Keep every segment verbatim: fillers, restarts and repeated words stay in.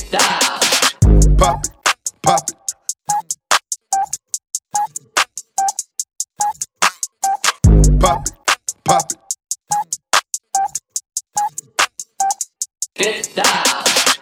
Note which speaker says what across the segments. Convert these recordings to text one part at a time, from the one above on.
Speaker 1: style.
Speaker 2: Pop it, pop it. Pop it, pop it.
Speaker 1: This style.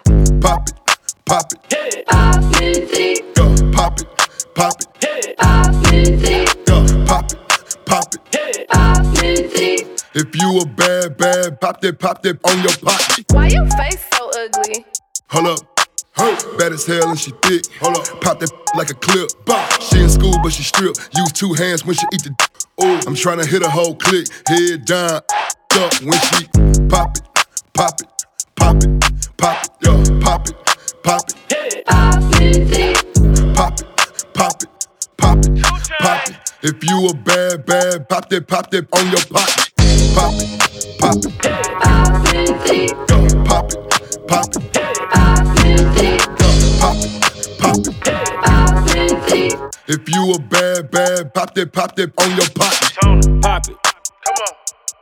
Speaker 2: Pop it, pop it.
Speaker 1: Pop music.
Speaker 2: Yo, pop it, pop it.
Speaker 1: Pop music.
Speaker 2: Yo, pop it, pop it.
Speaker 1: Pop music.
Speaker 2: If you a bad, bad, pop that, pop that on your pocket.
Speaker 3: Why your face so ugly?
Speaker 2: Hold up. Hey, bad as hell and she thick. Hold up. Pop that like a clip. Bah. She in school but she strip. Use two hands when she eat the d- Ooh, I'm tryna hit a whole click. Head down, up when she pop it, pop it, pop it, pop it, yo, pop it, pop it,
Speaker 1: Pop music.
Speaker 2: pop it, pop it, pop it, pop it. If you a bad, bad, pop that, pop that on your pocket. Pop it, pop it,
Speaker 1: Pop music.
Speaker 2: yo, pop it, pop it,
Speaker 1: Pop music.
Speaker 2: yo, pop it, pop it.
Speaker 1: Pop music.
Speaker 2: If you a bad, bad, pop that, pop that on your pocket.
Speaker 4: Pop it. Come on.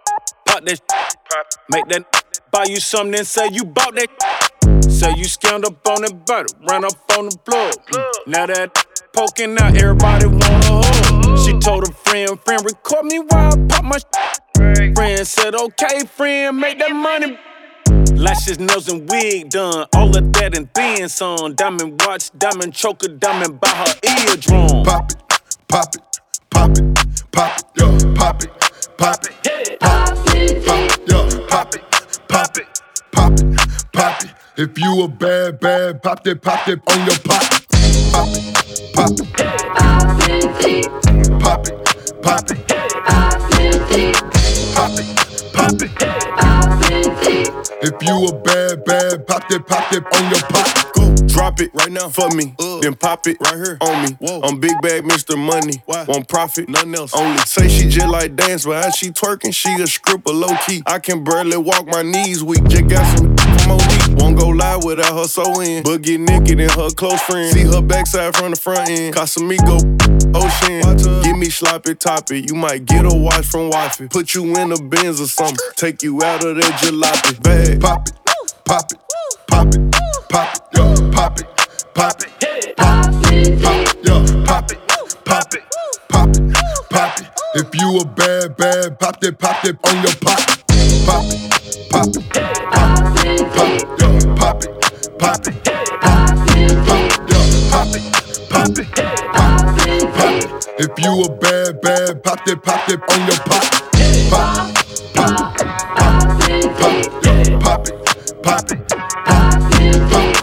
Speaker 4: Pop that. Pop it. Make that buy you something and say you bought that. Say you scammed up on that butter, ran up on the plug. Now that poking out, everybody wanna hug. She told her friend, friend, record me while I pop my friend said, okay, friend, make that money. Lashes, nails, and wig done. All of that and then some. Diamond watch, diamond choker, diamond by her eardrum.
Speaker 2: Pop it, pop it, pop it, pop it, yo, pop it, pop it,
Speaker 1: Pop music.
Speaker 2: pop it, yo, pop it, pop it, pop it, pop it. If you a bad, bad, pop that, pop that on your pocket. Pop it, pop it,
Speaker 1: Pop music.
Speaker 2: pop it, pop it,
Speaker 1: Pop music.
Speaker 2: pop it, pop it.
Speaker 1: Pop music.
Speaker 2: If you a bad, bad, pop that, pop that on your pocket.
Speaker 5: Go drop it right now for me, uh, then pop it right here on me. Whoa. I'm big bag Mister Money,
Speaker 2: Why?
Speaker 5: won't profit,
Speaker 2: Nothing else.
Speaker 5: only say she just like dance, but how she twerking, she a stripper low key. I can barely walk, my knees weak, just got some from O D. Won't go live without her so in, but get naked and her close friend. See her backside from the front end, Casamigo, Ocean. Give me sloppy toppy, you might get a watch from wifey. Put you in a Benz or something, take you out of that jalopy bag.
Speaker 2: Pop it, pop it, pop it, pop it, yo, pop it, pop it,
Speaker 1: Pop music.
Speaker 2: pop it, yo, pop it, pop it, pop it, pop it. If you a bad, bad, pop that, pop that on your pocket. Pop it, pop it,
Speaker 1: Pop music.
Speaker 2: pop it, yo, pop it, pop it,
Speaker 1: Pop music.
Speaker 2: pop it, yo, pop it, pop it,
Speaker 1: Pop
Speaker 2: pop
Speaker 1: music.
Speaker 2: it. If you a bad, bad, pop that, pop that on your pocket. Pop it, pop it,
Speaker 1: Pop music.
Speaker 2: pop it, yo, pop it, pop it,
Speaker 1: Pop music.